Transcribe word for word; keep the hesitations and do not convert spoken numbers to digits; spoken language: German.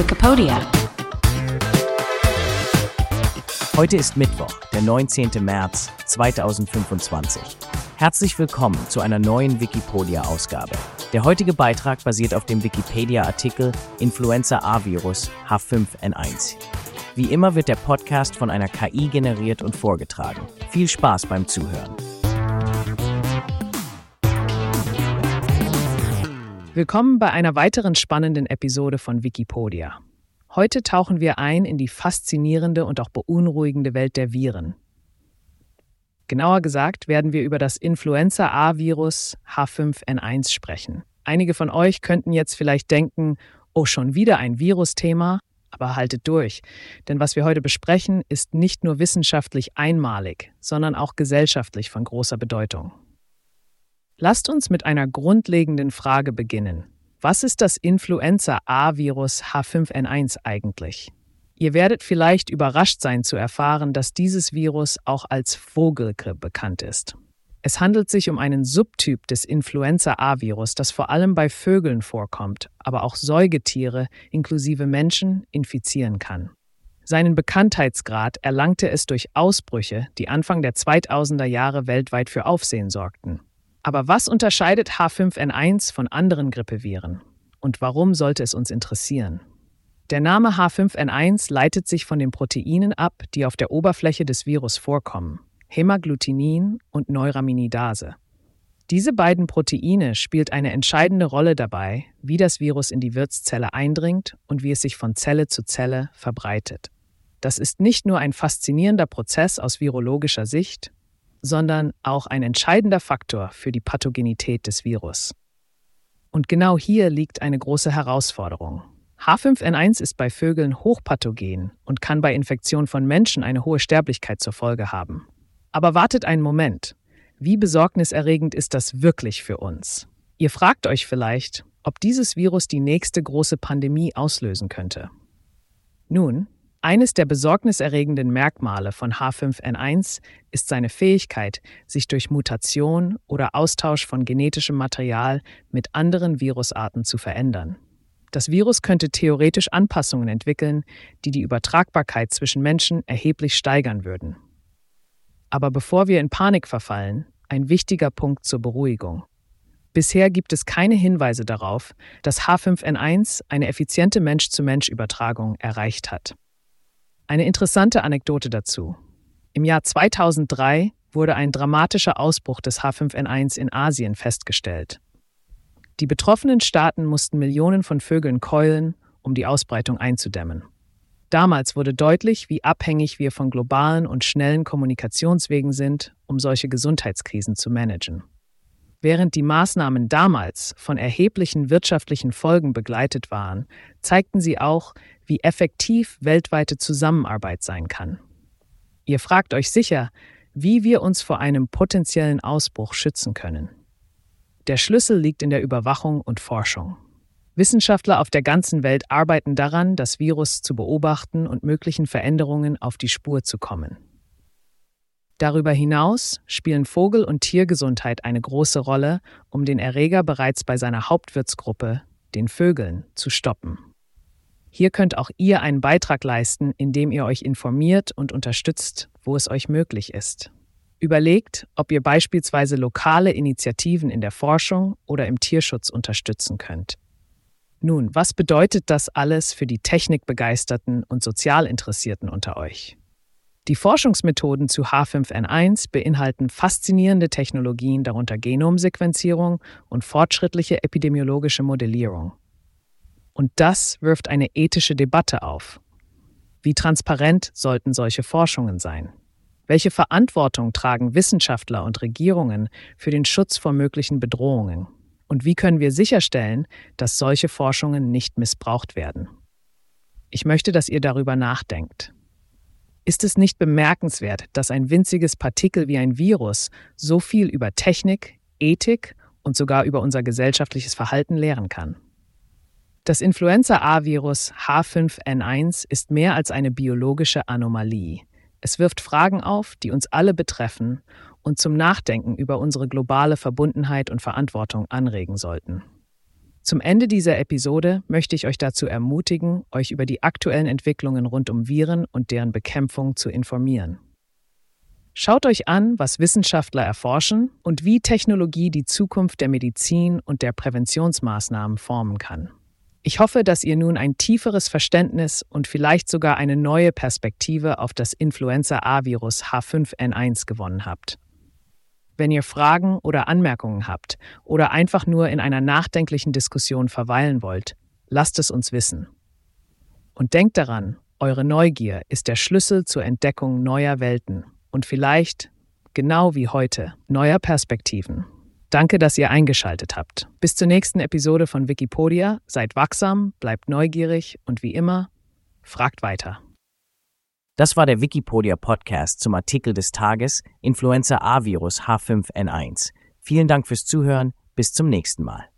Wikipedia. Heute ist Mittwoch, der neunzehnten März zweitausendfünfundzwanzig. Herzlich willkommen zu einer neuen Wikipedia-Ausgabe. Der heutige Beitrag basiert auf dem Wikipedia-Artikel Influenza-A-Virus H fünf N eins. Wie immer wird der Podcast von einer K I generiert und vorgetragen. Viel Spaß beim Zuhören. Willkommen bei einer weiteren spannenden Episode von Wikipedia. Heute tauchen wir ein in die faszinierende und auch beunruhigende Welt der Viren. Genauer gesagt werden wir über das Influenza-A-Virus H fünf N eins sprechen. Einige von euch könnten jetzt vielleicht denken, oh, schon wieder ein Virusthema, aber haltet durch. Denn was wir heute besprechen, ist nicht nur wissenschaftlich einmalig, sondern auch gesellschaftlich von großer Bedeutung. Lasst uns mit einer grundlegenden Frage beginnen. Was ist das Influenza-A-Virus H fünf N eins eigentlich? Ihr werdet vielleicht überrascht sein zu erfahren, dass dieses Virus auch als Vogelgrippe bekannt ist. Es handelt sich um einen Subtyp des Influenza-A-Virus, das vor allem bei Vögeln vorkommt, aber auch Säugetiere inklusive Menschen infizieren kann. Seinen Bekanntheitsgrad erlangte es durch Ausbrüche, die Anfang der zweitausender Jahre weltweit für Aufsehen sorgten. Aber was unterscheidet H fünf N eins von anderen Grippeviren? Und warum sollte es uns interessieren? Der Name H fünf N eins leitet sich von den Proteinen ab, die auf der Oberfläche des Virus vorkommen: Hämagglutinin und Neuraminidase. Diese beiden Proteine spielen eine entscheidende Rolle dabei, wie das Virus in die Wirtszelle eindringt und wie es sich von Zelle zu Zelle verbreitet. Das ist nicht nur ein faszinierender Prozess aus virologischer Sicht, sondern auch ein entscheidender Faktor für die Pathogenität des Virus. Und genau hier liegt eine große Herausforderung. H fünf N eins ist bei Vögeln hochpathogen und kann bei Infektion von Menschen eine hohe Sterblichkeit zur Folge haben. Aber wartet einen Moment. Wie besorgniserregend ist das wirklich für uns? Ihr fragt euch vielleicht, ob dieses Virus die nächste große Pandemie auslösen könnte. Nun, eines der besorgniserregenden Merkmale von H fünf N eins ist seine Fähigkeit, sich durch Mutation oder Austausch von genetischem Material mit anderen Virusarten zu verändern. Das Virus könnte theoretisch Anpassungen entwickeln, die die Übertragbarkeit zwischen Menschen erheblich steigern würden. Aber bevor wir in Panik verfallen, ein wichtiger Punkt zur Beruhigung. Bisher gibt es keine Hinweise darauf, dass H fünf N eins eine effiziente Mensch-zu-Mensch-Übertragung erreicht hat. Eine interessante Anekdote dazu. Im Jahr zweitausenddrei wurde ein dramatischer Ausbruch des H fünf N eins in Asien festgestellt. Die betroffenen Staaten mussten Millionen von Vögeln keulen, um die Ausbreitung einzudämmen. Damals wurde deutlich, wie abhängig wir von globalen und schnellen Kommunikationswegen sind, um solche Gesundheitskrisen zu managen. Während die Maßnahmen damals von erheblichen wirtschaftlichen Folgen begleitet waren, zeigten sie auch, wie effektiv weltweite Zusammenarbeit sein kann. Ihr fragt euch sicher, wie wir uns vor einem potenziellen Ausbruch schützen können. Der Schlüssel liegt in der Überwachung und Forschung. Wissenschaftler auf der ganzen Welt arbeiten daran, das Virus zu beobachten und möglichen Veränderungen auf die Spur zu kommen. Darüber hinaus spielen Vogel- und Tiergesundheit eine große Rolle, um den Erreger bereits bei seiner Hauptwirtsgruppe, den Vögeln, zu stoppen. Hier könnt auch ihr einen Beitrag leisten, indem ihr euch informiert und unterstützt, wo es euch möglich ist. Überlegt, ob ihr beispielsweise lokale Initiativen in der Forschung oder im Tierschutz unterstützen könnt. Nun, was bedeutet das alles für die Technikbegeisterten und Sozialinteressierten unter euch? Die Forschungsmethoden zu H fünf N eins beinhalten faszinierende Technologien, darunter Genomsequenzierung und fortschrittliche epidemiologische Modellierung. Und das wirft eine ethische Debatte auf. Wie transparent sollten solche Forschungen sein? Welche Verantwortung tragen Wissenschaftler und Regierungen für den Schutz vor möglichen Bedrohungen? Und wie können wir sicherstellen, dass solche Forschungen nicht missbraucht werden? Ich möchte, dass ihr darüber nachdenkt. Ist es nicht bemerkenswert, dass ein winziges Partikel wie ein Virus so viel über Technik, Ethik und sogar über unser gesellschaftliches Verhalten lehren kann? Das Influenza-A-Virus H fünf N eins ist mehr als eine biologische Anomalie. Es wirft Fragen auf, die uns alle betreffen und zum Nachdenken über unsere globale Verbundenheit und Verantwortung anregen sollten. Zum Ende dieser Episode möchte ich euch dazu ermutigen, euch über die aktuellen Entwicklungen rund um Viren und deren Bekämpfung zu informieren. Schaut euch an, was Wissenschaftler erforschen und wie Technologie die Zukunft der Medizin und der Präventionsmaßnahmen formen kann. Ich hoffe, dass ihr nun ein tieferes Verständnis und vielleicht sogar eine neue Perspektive auf das Influenza-A-Virus H fünf N eins gewonnen habt. Wenn ihr Fragen oder Anmerkungen habt oder einfach nur in einer nachdenklichen Diskussion verweilen wollt, lasst es uns wissen. Und denkt daran, eure Neugier ist der Schlüssel zur Entdeckung neuer Welten und vielleicht, genau wie heute, neuer Perspektiven. Danke, dass ihr eingeschaltet habt. Bis zur nächsten Episode von Wikipedia. Seid wachsam, bleibt neugierig und wie immer, fragt weiter. Das war der Wikipedia-Podcast zum Artikel des Tages Influenza-A-Virus H fünf N eins. Vielen Dank fürs Zuhören. Bis zum nächsten Mal.